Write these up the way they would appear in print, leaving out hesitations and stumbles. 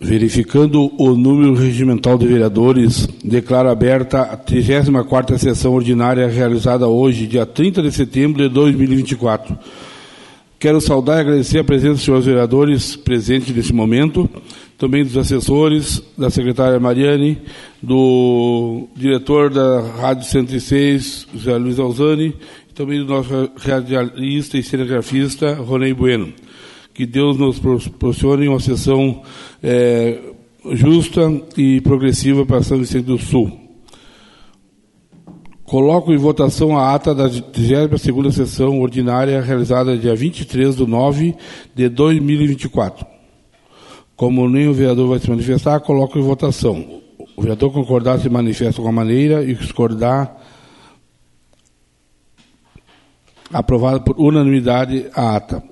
Verificando o número regimental de vereadores, declaro aberta a 34ª sessão ordinária realizada hoje, dia 30 de setembro de 2024. Quero saudar e agradecer a presença dos senhores vereadores presentes nesse momento, também dos assessores, da secretária Mariane, do diretor da Rádio 106, José Luiz Alzani, e também do nosso radialista e cinegrafista, Ronei Bueno. Que Deus nos proporcione uma sessão justa e progressiva para São Vicente do Sul. Coloco em votação a ata da 32ª sessão ordinária realizada dia 23/9/2024. Como nem o vereador vai se manifestar, coloco em votação. O vereador concordar se manifesta com a maneira e discordar, aprovada por unanimidade a ata.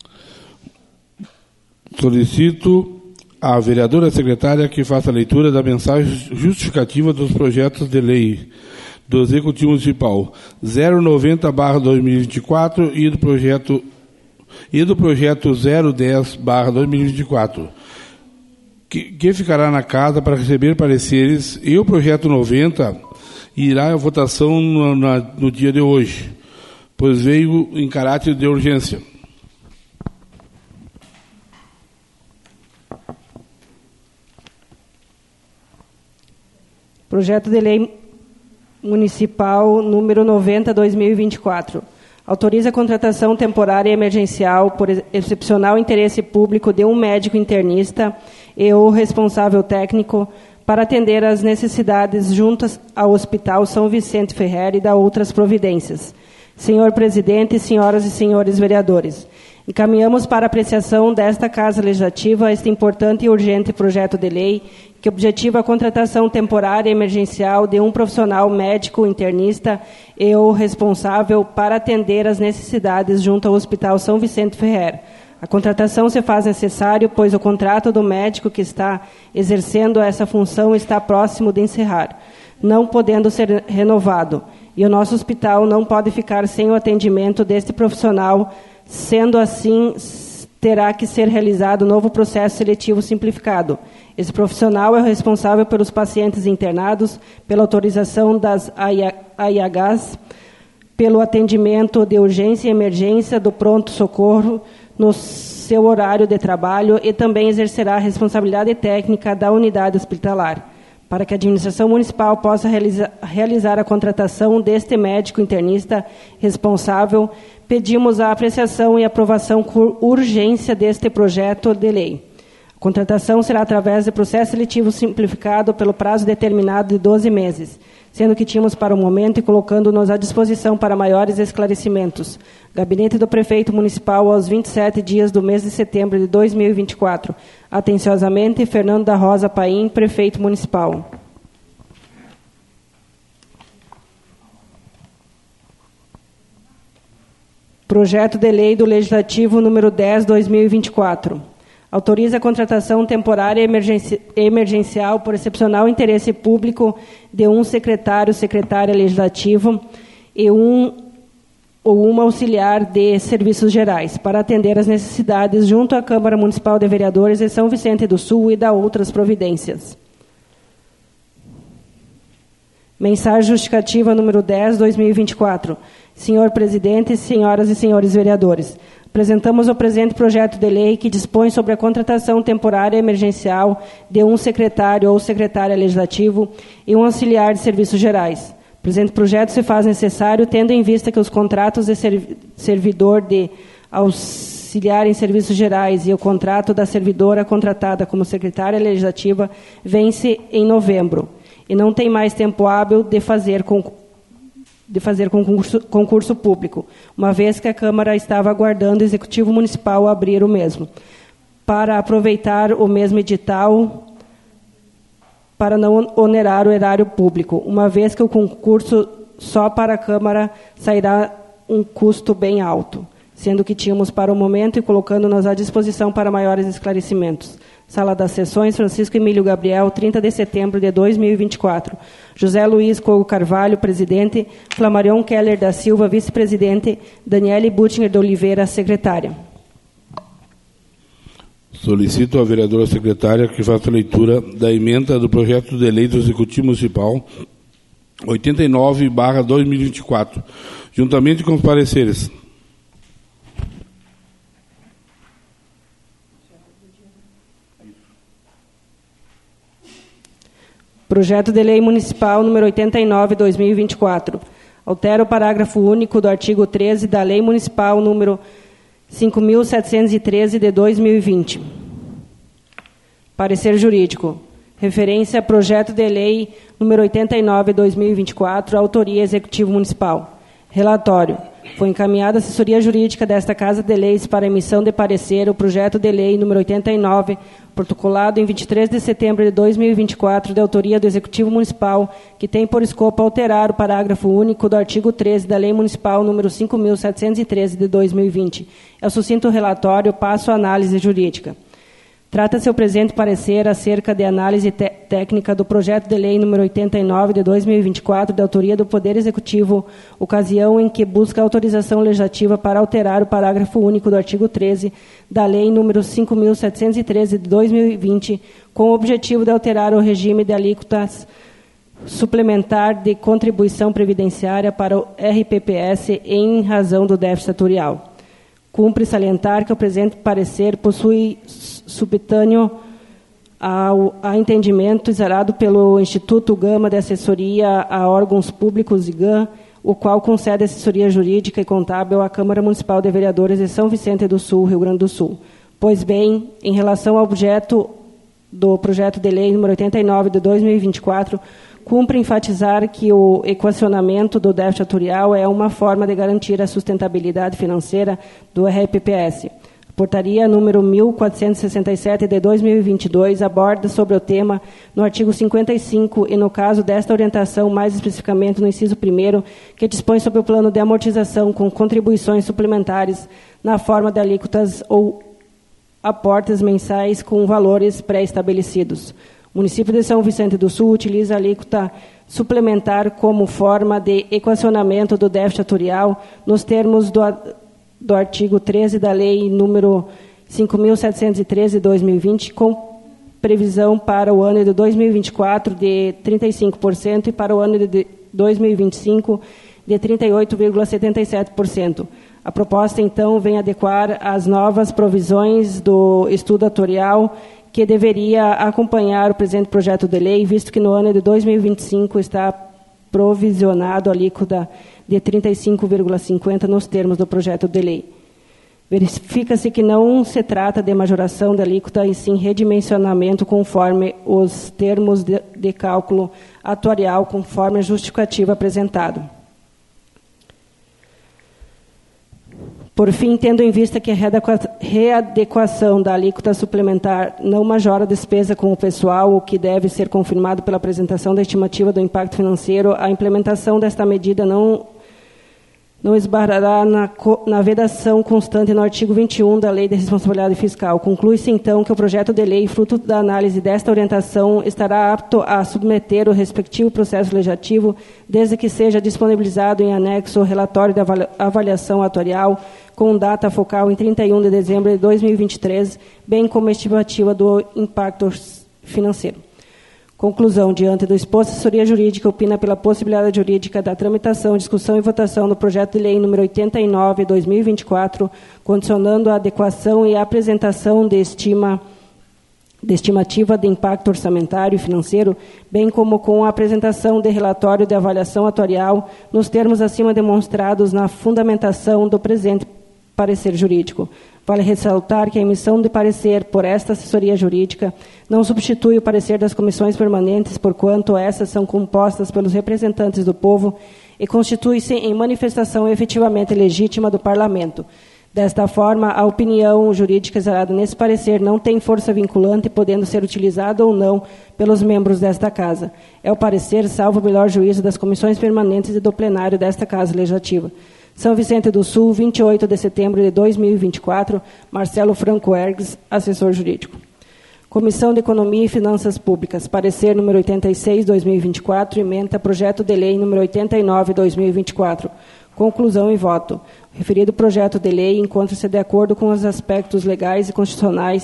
Solicito à vereadora secretária que faça a leitura da mensagem justificativa dos projetos de lei do Executivo Municipal 090/2024 e do projeto 010/2024, que ficará na casa para receber pareceres, e o projeto 90 irá à votação no dia de hoje, pois veio em caráter de urgência. Projeto de Lei Municipal número 90/2024. Autoriza a contratação temporária e emergencial por excepcional interesse público de um médico internista e o responsável técnico para atender às necessidades juntas ao Hospital São Vicente Ferrer e da outras providências. Senhor presidente, senhoras e senhores vereadores, encaminhamos para apreciação desta Casa Legislativa este importante e urgente projeto de lei que objetiva a contratação temporária e emergencial de um profissional médico internista e o responsável para atender às necessidades junto ao Hospital São Vicente Ferrer. A contratação se faz necessário, pois o contrato do médico que está exercendo essa função está próximo de encerrar, não podendo ser renovado, e o nosso hospital não pode ficar sem o atendimento deste profissional. Sendo assim, terá que ser realizado novo processo seletivo simplificado. Esse profissional é o responsável pelos pacientes internados, pela autorização das AIHs, pelo atendimento de urgência e emergência do pronto-socorro no seu horário de trabalho e também exercerá a responsabilidade técnica da unidade hospitalar. Para que a administração municipal possa realizar a contratação deste médico internista responsável, pedimos a apreciação e aprovação por urgência deste projeto de lei. A contratação será através de processo seletivo simplificado pelo prazo determinado de 12 meses, sendo que tínhamos para o momento e colocando-nos à disposição para maiores esclarecimentos. Gabinete do Prefeito Municipal aos 27 dias do mês de setembro de 2024. Atenciosamente, Fernando da Rosa Paim, Prefeito Municipal. Projeto de Lei do Legislativo número 10/2024. Autoriza a contratação temporária e emergencial por excepcional interesse público de um secretário, secretária legislativo e um ou uma auxiliar de serviços gerais para atender às necessidades junto à Câmara Municipal de Vereadores de São Vicente do Sul e da outras providências. Mensagem justificativa número 10/2024. Senhor presidente, senhoras e senhores vereadores, apresentamos o presente projeto de lei que dispõe sobre a contratação temporária e emergencial de um secretário ou secretária legislativo e um auxiliar de serviços gerais. O presente projeto se faz necessário tendo em vista que os contratos de servidor de auxiliar em serviços gerais e o contrato da servidora contratada como secretária legislativa vence em novembro e não tem mais tempo hábil de fazer concurso público, uma vez que a Câmara estava aguardando o Executivo Municipal abrir o mesmo, para aproveitar o mesmo edital para não onerar o erário público, uma vez que o concurso só para a Câmara sairá um custo bem alto, sendo que tínhamos para o momento e colocando-nos à disposição para maiores esclarecimentos. Sala das Sessões, Francisco Emílio Gabriel, 30 de setembro de 2024. José Luiz Cogo Carvalho, presidente. Flamarion Keller da Silva, vice-presidente. Daniele Buttinger de Oliveira, secretária. Solicito à vereadora secretária que faça a leitura da emenda do projeto de lei do Executivo Municipal 89/2024, juntamente com os pareceres. Projeto de Lei Municipal número 89/2024. Altera o parágrafo único do artigo 13 da Lei Municipal número 5.713 de 2020. Parecer jurídico. Referência a projeto de lei número 89/2024, autoria Executivo Municipal. Relatório. Foi encaminhada à assessoria jurídica desta Casa de Leis para emissão de parecer o projeto de lei número 89, protocolado em 23 de setembro de 2024, de autoria do Executivo Municipal, que tem por escopo alterar o parágrafo único do artigo 13 da Lei Municipal número 5.713 de 2020. É o sucinto relatório, passo à análise jurídica. Trata-se o presente parecer acerca de análise técnica do projeto de lei número 89 de 2024, de autoria do Poder Executivo, ocasião em que busca autorização legislativa para alterar o parágrafo único do artigo 13 da lei número 5.713 de 2020, com o objetivo de alterar o regime de alíquotas suplementar de contribuição previdenciária para o RPPS em razão do déficit setorial. Cumpre salientar que o presente parecer possui subtâneo a entendimento exarado pelo Instituto Gama de Assessoria a Órgãos Públicos IGAM, o qual concede assessoria jurídica e contábil à Câmara Municipal de Vereadores de São Vicente do Sul, Rio Grande do Sul. Pois bem, em relação ao objeto do projeto de lei número 89 de 2024, cumpre enfatizar que o equacionamento do déficit setorial é uma forma de garantir a sustentabilidade financeira do RPPS. A portaria número 1467 de 2022 aborda sobre o tema no artigo 55 e, no caso desta orientação, mais especificamente no inciso 1º, que dispõe sobre o plano de amortização com contribuições suplementares na forma de alíquotas ou aportes mensais com valores pré-estabelecidos. O município de São Vicente do Sul utiliza a alíquota suplementar como forma de equacionamento do déficit setorial nos termos do artigo 13 da Lei número 5.713 de 2020, com previsão para o ano de 2024 de 35% e para o ano de 2025 de 38,77%. A proposta, então, vem adequar as novas provisões do estudo atuarial que deveria acompanhar o presente projeto de lei, visto que no ano de 2025 está provisionado a alíquota de 35,50% nos termos do projeto de lei. Verifica-se que não se trata de majoração da alíquota, e sim redimensionamento conforme os termos de cálculo atuarial, conforme a justificativa apresentada. Por fim, tendo em vista que a readequação da alíquota suplementar não majora a despesa com o pessoal, o que deve ser confirmado pela apresentação da estimativa do impacto financeiro, a implementação desta medida não esbarrará na vedação constante no artigo 21 da Lei de Responsabilidade Fiscal. Conclui-se, então, que o projeto de lei, fruto da análise desta orientação, estará apto a submeter o respectivo processo legislativo, desde que seja disponibilizado em anexo o relatório de avaliação atuarial, com data focal em 31 de dezembro de 2023, bem como a estimativa do impacto financeiro. Conclusão. Diante do exposto, a assessoria jurídica opina pela possibilidade jurídica da tramitação, discussão e votação do projeto de lei número 89, 2024, condicionando a adequação e a apresentação de estimativa de impacto orçamentário e financeiro, bem como com a apresentação de relatório de avaliação atuarial, nos termos acima demonstrados na fundamentação do presente parecer jurídico. Vale ressaltar que a emissão de parecer por esta assessoria jurídica não substitui o parecer das comissões permanentes, porquanto essas são compostas pelos representantes do povo e constitui-se em manifestação efetivamente legítima do Parlamento. Desta forma, a opinião jurídica exarada nesse parecer não tem força vinculante, podendo ser utilizada ou não pelos membros desta Casa. É o parecer, salvo o melhor juízo das comissões permanentes e do plenário desta Casa Legislativa. São Vicente do Sul, 28 de setembro de 2024, Marcelo Franco Ergues, assessor jurídico. Comissão de Economia e Finanças Públicas, parecer número 86, 2024, ementa projeto de lei número 89, 2024. Conclusão e voto. O referido projeto de lei encontra-se de acordo com os aspectos legais e constitucionais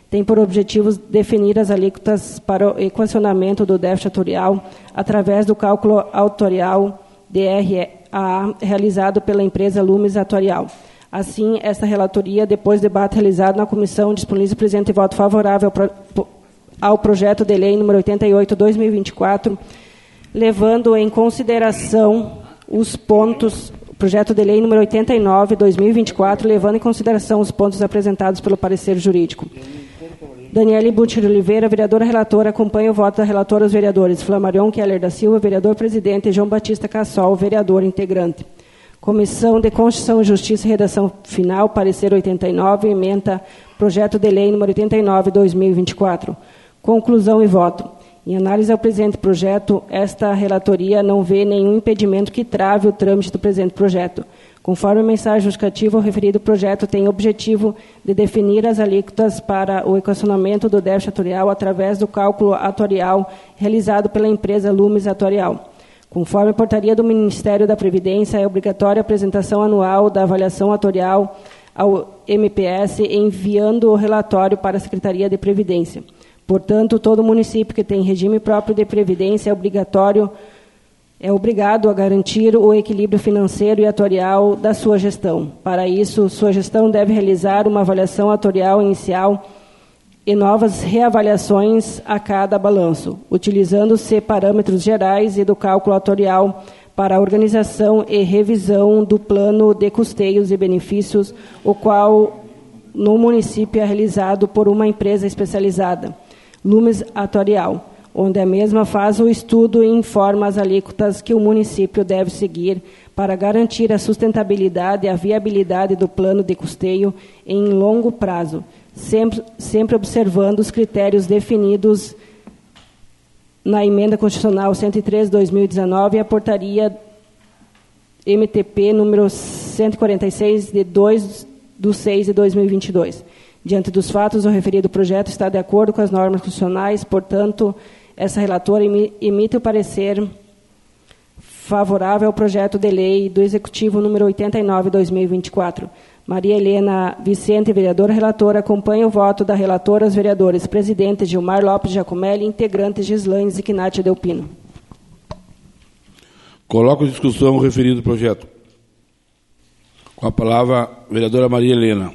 tem por objetivo definir as alíquotas para o equacionamento do déficit atuarial através do cálculo atuarial DRA realizado pela empresa Lumes Atuarial. Assim, esta relatoria, depois do debate realizado na comissão, disponibiliza o presidente voto favorável ao projeto de lei número 88/2024, levando em consideração os pontos, projeto de lei número 89/2024, levando em consideração os pontos apresentados pelo parecer jurídico. Daniele Butcher Oliveira, vereadora relatora, acompanha o voto da relatora os vereadores Flamarion Keller da Silva, vereador presidente, e João Batista Cassol, vereador integrante. Comissão de Constituição, Justiça e Redação Final, parecer 89, ementa projeto de lei número 89/2024. Conclusão e voto. Em análise ao presente projeto, esta relatoria não vê nenhum impedimento que trave o trâmite do presente projeto. Conforme a mensagem justificativa, o referido projeto tem o objetivo de definir as alíquotas para o equacionamento do déficit atuarial através do cálculo atuarial realizado pela empresa Lumes Atuarial. Conforme a portaria do Ministério da Previdência, é obrigatória a apresentação anual da avaliação atuarial ao MPS, enviando o relatório para a Secretaria de Previdência. Portanto, todo município que tem regime próprio de previdência é obrigado a garantir o equilíbrio financeiro e atuarial da sua gestão. Para isso, sua gestão deve realizar uma avaliação atuarial inicial e novas reavaliações a cada balanço, utilizando-se parâmetros gerais e do cálculo atuarial para a organização e revisão do plano de custeios e benefícios, o qual no município é realizado por uma empresa especializada, Lumes Atuarial, onde a mesma faz o estudo e informa as alíquotas que o município deve seguir para garantir a sustentabilidade e a viabilidade do plano de custeio em longo prazo, sempre observando os critérios definidos na Emenda Constitucional 103/2019 e a Portaria MTP número 146, de 2/6/2022. Diante dos fatos, o referido projeto está de acordo com as normas constitucionais, portanto, essa relatora emite o parecer favorável ao projeto de lei do Executivo número 89/2024. Maria Helena Vicente, vereadora relatora, acompanha o voto da relatora, os vereadores presidente Gilmar Lopes Giacomelli, integrantes Gislaine Ziquinati Delpino. Coloco em discussão o referido projeto. Com a palavra, a vereadora Maria Helena.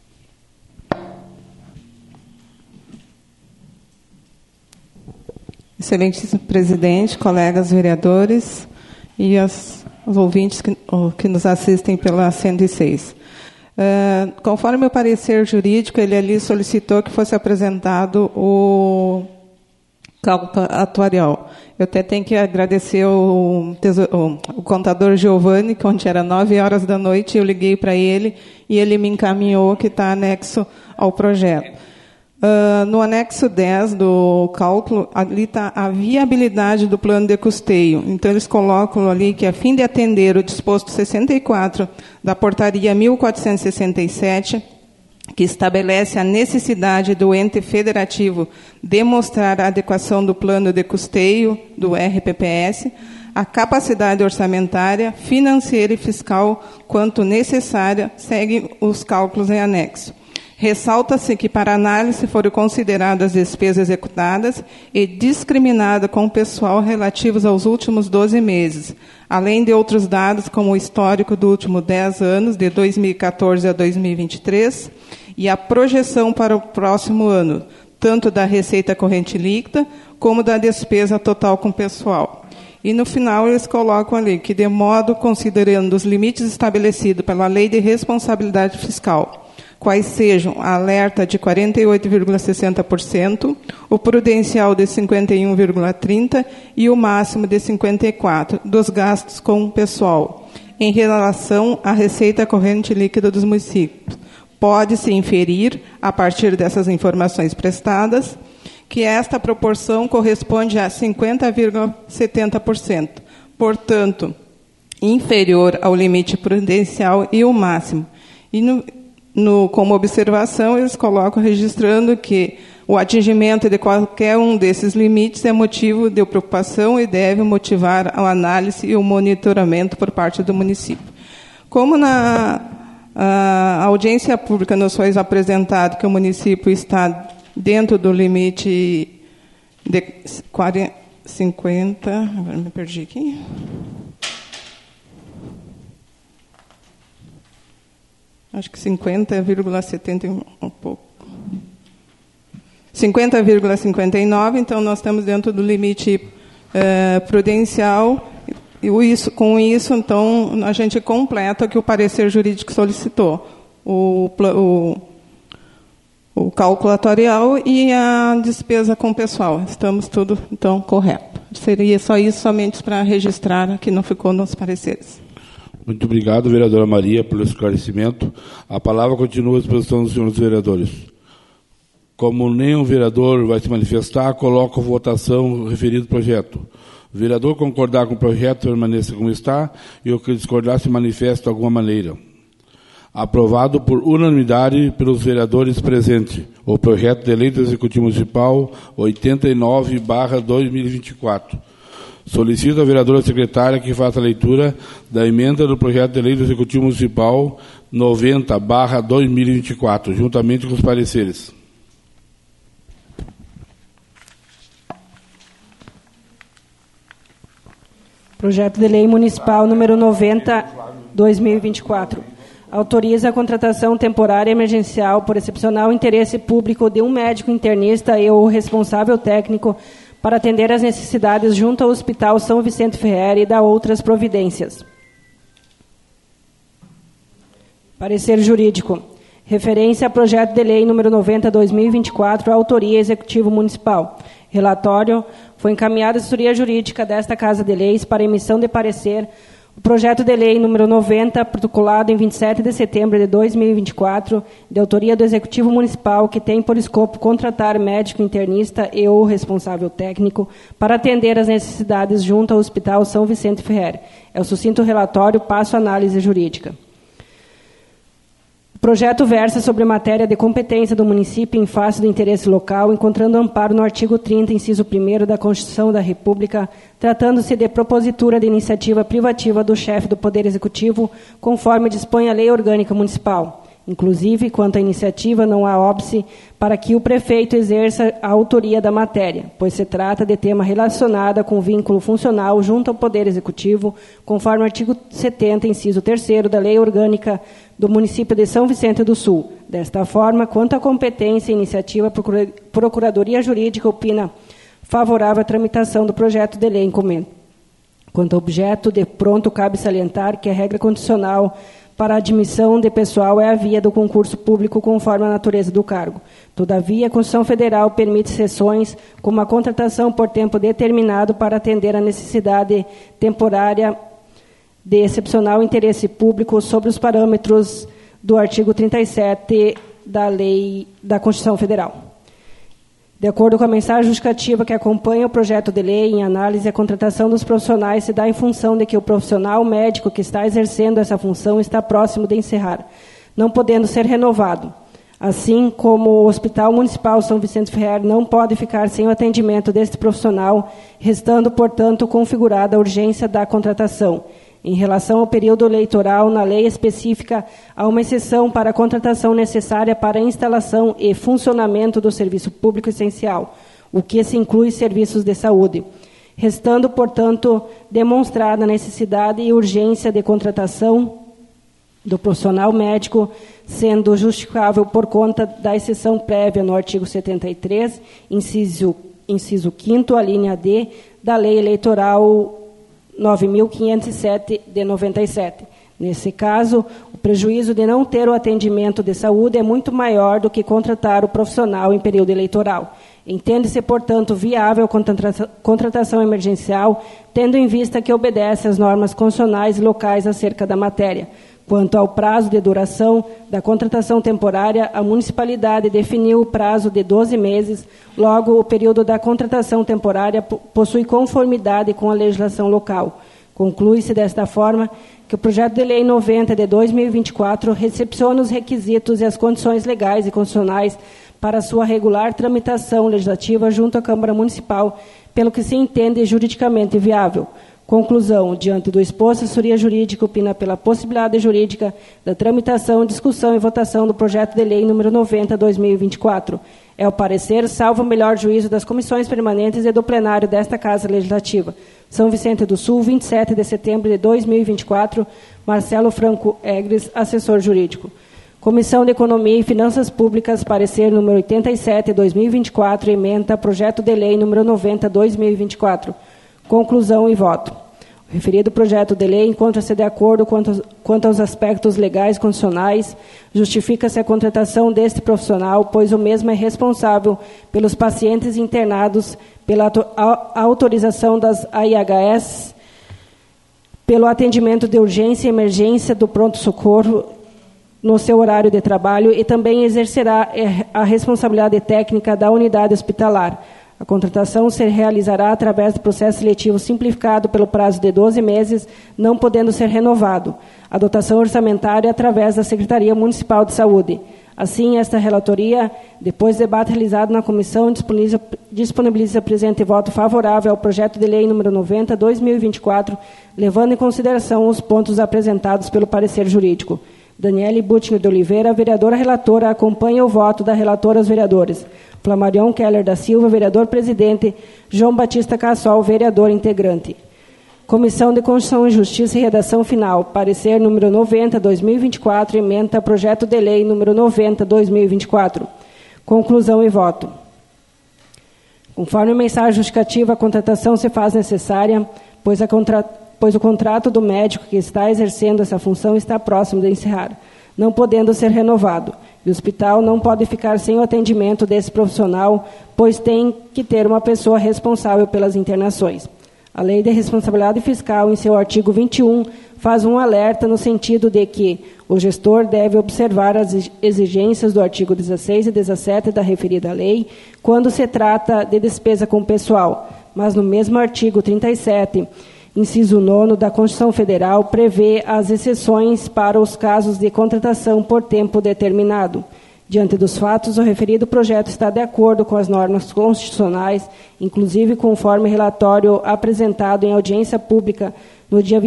Excelentíssimo presidente, colegas vereadores e os ouvintes que nos assistem pela 106. Conforme o parecer jurídico, ele ali solicitou que fosse apresentado o cálculo atuarial. Eu até tenho que agradecer o contador Giovanni, que ontem era 9h da noite, eu liguei para ele e ele me encaminhou que está anexo ao projeto. No anexo 10 do cálculo, ali está a viabilidade do plano de custeio. Então, eles colocam ali que, a fim de atender o disposto 64 da portaria 1467, que estabelece a necessidade do ente federativo demonstrar a adequação do plano de custeio do RPPS, a capacidade orçamentária, financeira e fiscal, quanto necessária, segue os cálculos em anexo. Ressalta-se que, para análise, foram consideradas as despesas executadas e discriminadas com o pessoal relativos aos últimos 12 meses, além de outros dados, como o histórico do último 10 anos, de 2014 a 2023, e a projeção para o próximo ano, tanto da receita corrente líquida, como da despesa total com o pessoal. E, no final, eles colocam ali que, de modo considerando os limites estabelecidos pela Lei de Responsabilidade Fiscal, quais sejam a alerta de 48,60%, o prudencial de 51,30% e o máximo de 54% dos gastos com o pessoal, em relação à receita corrente líquida dos municípios. Pode-se inferir, a partir dessas informações prestadas, que esta proporção corresponde a 50,70%, portanto, inferior ao limite prudencial e o máximo. E como observação, eles colocam registrando que o atingimento de qualquer um desses limites é motivo de preocupação e deve motivar a análise e o monitoramento por parte do município. Como na audiência pública nos foi apresentado que o município está dentro do limite de 50... Agora me perdi aqui. Acho que 50,71 um pouco. 50,59, então nós estamos dentro do limite prudencial, e com isso, então, a gente completa o que o parecer jurídico solicitou, o cálculo atuarial e a despesa com o pessoal. Estamos tudo, então, correto. Seria só isso, somente para registrar, que não ficou nos pareceres. Muito obrigado, vereadora Maria, pelo esclarecimento. A palavra continua à disposição dos senhores vereadores. Como nenhum vereador vai se manifestar, coloco a votação referido projeto. O vereador concordar com o projeto, permaneça como está, e o que discordar se manifesta de alguma maneira. Aprovado por unanimidade pelos vereadores presentes, o projeto de lei do Executivo Municipal 89/2024. Solicito à vereadora secretária que faça a leitura da emenda do projeto de lei do Executivo Municipal 90/2024, juntamente com os pareceres. Projeto de Lei Municipal número 90/2024. Autoriza a contratação temporária emergencial por excepcional interesse público de um médico internista e ou responsável técnico para atender às necessidades junto ao Hospital São Vicente Ferrer e da outras providências. Parecer jurídico. Referência a projeto de lei número 90/2024, autoria Executivo Municipal. Relatório foi encaminhado à assessoria jurídica desta Casa de Leis para emissão de parecer o projeto de lei número 90, protocolado em 27 de setembro de 2024, de autoria do Executivo Municipal, que tem por escopo contratar médico internista e ou responsável técnico para atender às necessidades junto ao Hospital São Vicente Ferrer. É o sucinto relatório, passo à análise jurídica. O projeto versa sobre matéria de competência do município em face do interesse local, encontrando amparo no artigo 30, inciso 1º da Constituição da República, tratando-se de propositura de iniciativa privativa do chefe do Poder Executivo, conforme dispõe a Lei Orgânica Municipal. Inclusive, quanto à iniciativa, não há óbice para que o prefeito exerça a autoria da matéria, pois se trata de tema relacionado com vínculo funcional junto ao Poder Executivo, conforme o artigo 70, inciso 3º da Lei Orgânica do município de São Vicente do Sul. Desta forma, quanto à competência e iniciativa, a Procuradoria Jurídica opina favorável à tramitação do projeto de lei em comento. Quanto ao objeto, de pronto cabe salientar que a regra condicional para a admissão de pessoal é a via do concurso público conforme a natureza do cargo. Todavia, a Constituição Federal permite exceções, como a contratação por tempo determinado para atender à necessidade temporária de excepcional interesse público sobre os parâmetros do artigo 37 da Lei da Constituição Federal. De acordo com a mensagem justificativa que acompanha o projeto de lei, em análise, a contratação dos profissionais se dá em função de que o profissional médico que está exercendo essa função está próximo de encerrar, não podendo ser renovado. Assim como o Hospital Municipal São Vicente Ferrer não pode ficar sem o atendimento deste profissional, restando, portanto, configurada a urgência da contratação. Em relação ao período eleitoral, na lei específica, há uma exceção para a contratação necessária para a instalação e funcionamento do serviço público essencial, o que se inclui serviços de saúde, restando, portanto, demonstrada a necessidade e urgência de contratação do profissional médico, sendo justificável por conta da exceção prévia no artigo 73, inciso 5º, a linha D, da Lei Eleitoral 9.507 de 97. Nesse caso, o prejuízo de não ter o atendimento de saúde é muito maior do que contratar o profissional em período eleitoral. Entende-se, portanto, viável a contratação emergencial, tendo em vista que obedece às normas constitucionais e locais acerca da matéria. Quanto ao prazo de duração da contratação temporária, a municipalidade definiu o prazo de 12 meses, logo o período da contratação temporária possui conformidade com a legislação local. Conclui-se desta forma que o projeto de lei 90 de 2024 recepciona os requisitos e as condições legais e constitucionais para sua regular tramitação legislativa junto à Câmara Municipal, pelo que se entende juridicamente viável. Conclusão. Diante do exposto, a assessoria jurídica opina pela possibilidade jurídica da tramitação, discussão e votação do projeto de lei número 90/2024. É o parecer, salvo o melhor juízo das comissões permanentes e do plenário desta Casa Legislativa. São Vicente do Sul, 27 de setembro de 2024. Marcelo Franco Egres, assessor jurídico. Comissão de Economia e Finanças Públicas, parecer número 87/2024, ementa projeto de lei número 90/2024. Conclusão e voto. O referido projeto de lei encontra-se de acordo quanto aos aspectos legais constitucionais, justifica-se a contratação deste profissional, pois o mesmo é responsável pelos pacientes internados, pela autorização das AIHS, pelo atendimento de urgência e emergência do pronto-socorro no seu horário de trabalho e também exercerá a responsabilidade técnica da unidade hospitalar. A contratação se realizará através do processo seletivo simplificado pelo prazo de 12 meses, não podendo ser renovado. A dotação orçamentária através da Secretaria Municipal de Saúde. Assim, esta relatoria, depois do debate realizado na comissão, disponibiliza presente voto favorável ao projeto de lei número 90/2024, levando em consideração os pontos apresentados pelo parecer jurídico. Daniele Butinho de Oliveira, vereadora relatora, acompanha o voto da relatora aos vereadores. Flamarion Keller da Silva, vereador-presidente. João Batista Cassol, vereador integrante. Comissão de Constituição e Justiça e Redação Final. Parecer número 90/2024, ementa projeto de lei número 90/2024. Conclusão e voto. Conforme a mensagem justificativa, a contratação se faz necessária, pois o contrato do médico que está exercendo essa função está próximo de encerrar, não podendo ser renovado. E o hospital não pode ficar sem o atendimento desse profissional, pois tem que ter uma pessoa responsável pelas internações. A Lei de Responsabilidade Fiscal, em seu artigo 21, faz um alerta no sentido de que o gestor deve observar as exigências do artigo 16 e 17 da referida lei quando se trata de despesa com pessoal. Mas no mesmo artigo 37, inciso 9 da Constituição Federal, prevê as exceções para os casos de contratação por tempo determinado. Diante dos fatos, o referido projeto está de acordo com as normas constitucionais, inclusive conforme relatório apresentado em audiência pública no dia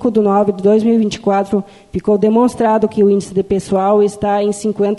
25/9/2024, ficou demonstrado que o índice de pessoal está em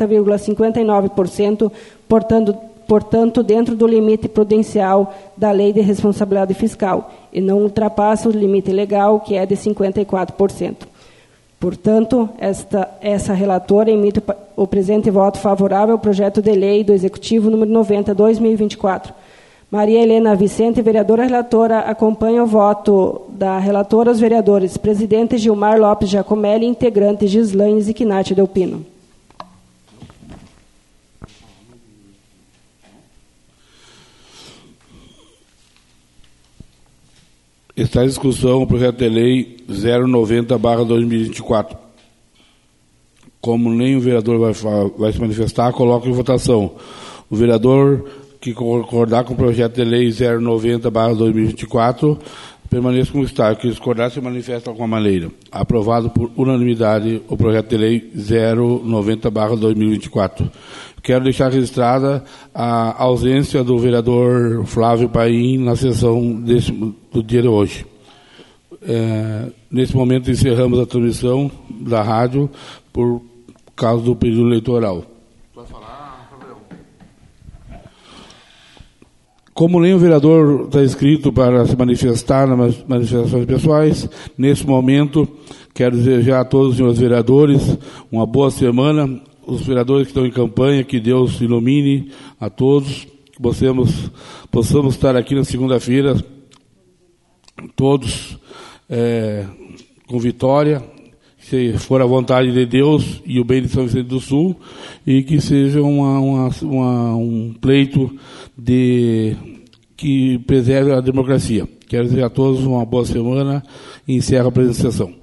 50,59%, portanto, dentro do limite prudencial da Lei de Responsabilidade Fiscal, e não ultrapassa o limite legal, que é de 54%. Portanto, essa relatora emite o presente voto favorável ao projeto de lei do Executivo número 90/2024. Maria Helena Vicente, vereadora relatora, acompanha o voto da relatora aos vereadores. Presidente Gilmar Lopes Giacomelli, integrante Gislaine Ziquinati Delpino. Está em discussão o projeto de lei 090/2024. Como nenhum vereador vai se manifestar, coloco em votação. O vereador que concordar com o projeto de lei 090/2024 permaneça como está. O que discordar se manifesta de alguma maneira. Aprovado por unanimidade o projeto de lei 090/2024. Quero deixar registrada a ausência do vereador Flávio Paim na sessão do dia de hoje. Nesse momento, encerramos a transmissão da rádio por causa do período eleitoral. Como nenhum vereador está inscrito para se manifestar nas manifestações pessoais, nesse momento, quero desejar a todos os senhores vereadores uma boa semana. Os vereadores que estão em campanha, que Deus ilumine a todos, que possamos estar aqui na segunda-feira, todos com vitória, se for a vontade de Deus e o bem de São Vicente do Sul, e que seja um pleito que preserve a democracia. Quero desejar a todos uma boa semana e encerro a presente sessão.